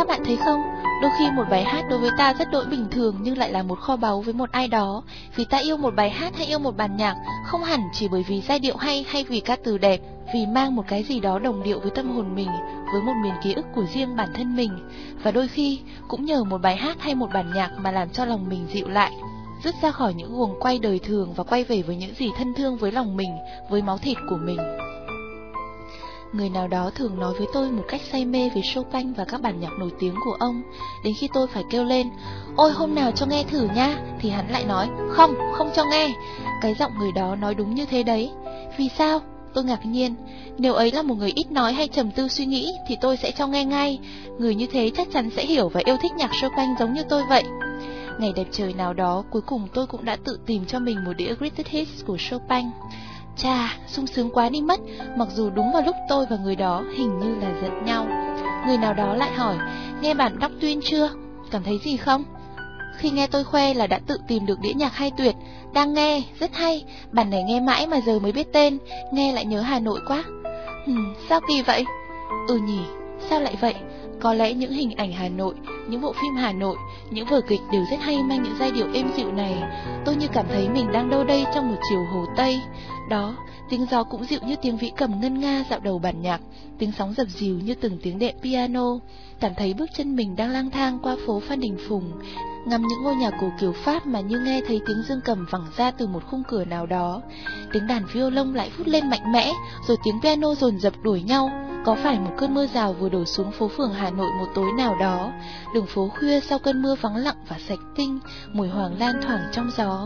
Các bạn thấy không, đôi khi một bài hát đối với ta rất đỗi bình thường nhưng lại là một kho báu với một ai đó. Vì ta yêu một bài hát hay yêu một bản nhạc không hẳn chỉ bởi vì giai điệu hay vì ca từ đẹp, vì mang một cái gì đó đồng điệu với tâm hồn mình, với một miền ký ức của riêng bản thân mình. Và đôi khi cũng nhờ một bài hát hay một bản nhạc mà làm cho lòng mình dịu lại, dứt ra khỏi những guồng quay đời thường và quay về với những gì thân thương với lòng mình, với máu thịt của mình. Người nào đó thường nói với tôi một cách say mê về Chopin và các bản nhạc nổi tiếng của ông. Đến khi tôi phải kêu lên, ôi hôm nào cho nghe thử nha, thì hắn lại nói, không cho nghe. Cái giọng người đó nói đúng như thế đấy. Vì sao? Tôi ngạc nhiên. Nếu ấy là một người ít nói hay trầm tư suy nghĩ thì tôi sẽ cho nghe ngay. Người như thế chắc chắn sẽ hiểu và yêu thích nhạc Chopin giống như tôi vậy. Ngày đẹp trời nào đó, cuối cùng tôi cũng đã tự tìm cho mình một đĩa Greatest Hits của Chopin. Chà, sung sướng quá đi mất, mặc dù đúng vào lúc tôi và người đó hình như là giận nhau. Người nào đó lại hỏi, nghe bản Đóc Tuyên chưa? Cảm thấy gì không? Khi nghe tôi khoe là đã tự tìm được đĩa nhạc hay tuyệt, đang nghe, rất hay, bản này nghe mãi mà giờ mới biết tên, nghe lại nhớ Hà Nội quá. Sao kỳ vậy? Ừ nhỉ, sao lại vậy? Có lẽ những hình ảnh Hà Nội, những bộ phim Hà Nội, những vở kịch đều rất hay mang những giai điệu êm dịu này. Tôi như cảm thấy mình đang đâu đây trong một chiều Hồ Tây. Đó, tiếng gió cũng dịu như tiếng vĩ cầm ngân nga dạo đầu bản nhạc, tiếng sóng dập dìu như từng tiếng đệm piano. Cảm thấy bước chân mình đang lang thang qua phố Phan Đình Phùng, ngắm những ngôi nhà cổ kiểu Pháp mà như nghe thấy tiếng dương cầm vẳng ra từ một khung cửa nào đó. Tiếng đàn violon lại vút lên mạnh mẽ, rồi tiếng piano dồn dập đuổi nhau. Có phải một cơn mưa rào vừa đổ xuống phố phường Hà Nội một tối nào đó? Đường phố khuya sau cơn mưa vắng lặng và sạch tinh, mùi hoàng lan thoảng trong gió.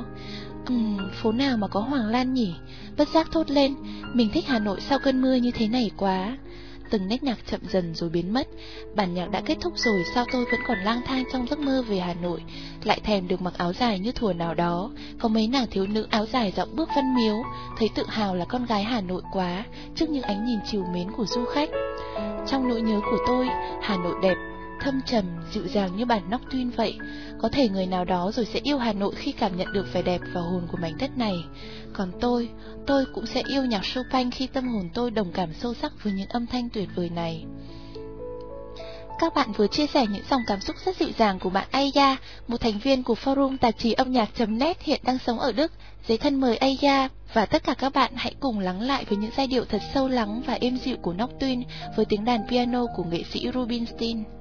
Phố nào mà có hoàng lan nhỉ? Bất giác thốt lên, mình thích Hà Nội sau cơn mưa như thế này quá. Từng nét nhạc chậm dần rồi biến mất. Bản nhạc đã kết thúc rồi, sao tôi vẫn còn lang thang trong giấc mơ về Hà Nội, lại thèm được mặc áo dài như thuở nào đó. Có mấy nàng thiếu nữ áo dài dạo bước Văn Miếu, thấy tự hào là con gái Hà Nội quá trước những ánh nhìn trìu mến của du khách. Trong nỗi nhớ của tôi, Hà Nội đẹp, thâm trầm, dịu dàng như bản Đóc Tuyên vậy. Có thể người nào đó rồi sẽ yêu Hà Nội khi cảm nhận được vẻ đẹp và hồn của mảnh đất này. Còn tôi cũng sẽ yêu nhạc Chopin khi tâm hồn tôi đồng cảm sâu sắc với những âm thanh tuyệt vời này. Các bạn vừa chia sẻ những dòng cảm xúc rất dịu dàng của bạn Aya, một thành viên của forum tạp chí âm nhạc.net hiện đang sống ở Đức. Giấy thân mời Aya và tất cả các bạn hãy cùng lắng lại với những giai điệu thật sâu lắng và êm dịu của Đóc Tuyên với tiếng đàn piano của nghệ sĩ Rubinstein.